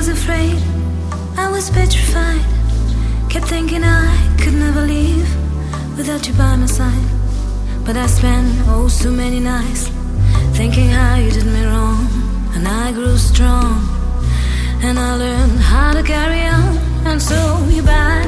was afraid, I was petrified. Kept thinking I could never leave without you by my side. But I spent oh so many nights thinking how you did me wrong. And I grew strong, and I learned how to carry on. And so you bye.